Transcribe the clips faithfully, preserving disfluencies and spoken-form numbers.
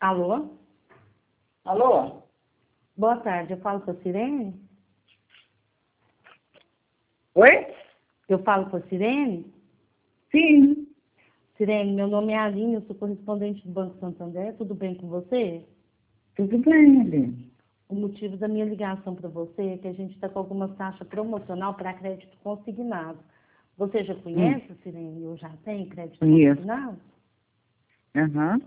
Alô? Alô? Boa tarde, eu falo com a Sirene? Oi? Eu falo com a Sirene? Sim. Sirene, meu nome é Aline, eu sou correspondente do Banco Santander, tudo bem com você? Tudo bem, Aline. O motivo da minha ligação para você é que a gente está com alguma taxa promocional para crédito consignado. Você já conhece, Hum. Sirene, ou já tem crédito Conheço. consignado? Aham.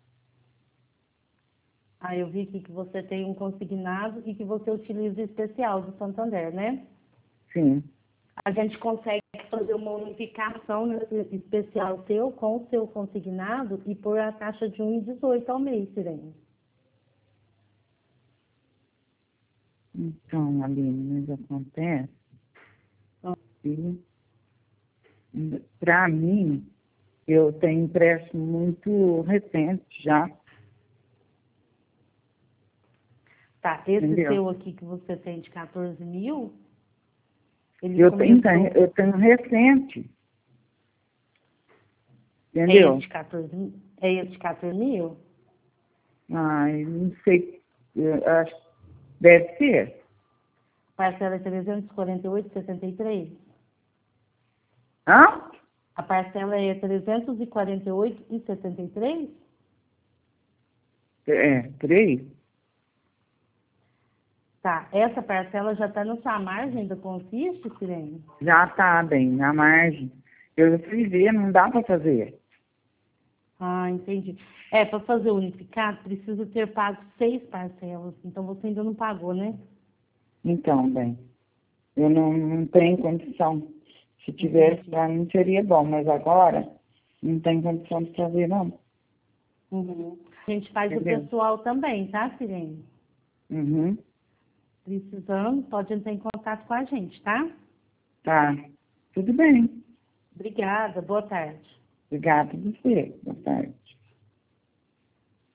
Ah, eu vi aqui que você tem um consignado e que você utiliza o especial do Santander, né? Sim. A gente consegue fazer uma unificação nesse especial seu com o seu consignado e pôr a taxa de um vírgula dezoito ao mês, Sirene. Então, Aline, mas acontece que, para mim, eu tenho empréstimo muito recente já. Tá, esse Entendeu? seu aqui que você tem de quatorze mil, ele Eu tenho, começou... eu tenho recente. É Entendeu? esse de quatorze mil? É esse de quatorze mil? Ai, não sei. Eu acho que deve ser. Parcela é trezentos e quarenta e oito vírgula sessenta e três? Hã? A parcela é trezentos e quarenta e oito vírgula sessenta e três? É, três? Tá, essa parcela já está na sua margem da Consiste, Sirene? Já está bem, na margem. Eu fui ver, não dá para fazer. Ah, entendi. É, para fazer o unificado, precisa ter pago seis parcelas. Então, você ainda não pagou, né? Então, bem, eu não, não tenho condição. Se tivesse, Entendi. para mim seria bom, mas agora não tem condição de fazer, não. Uhum. A gente faz Entendeu? o pessoal também, tá, Sirene? Uhum. Precisando, pode entrar em contato com a gente, tá? Tá. Tudo bem. Obrigada, boa tarde. Obrigada a você. Boa tarde.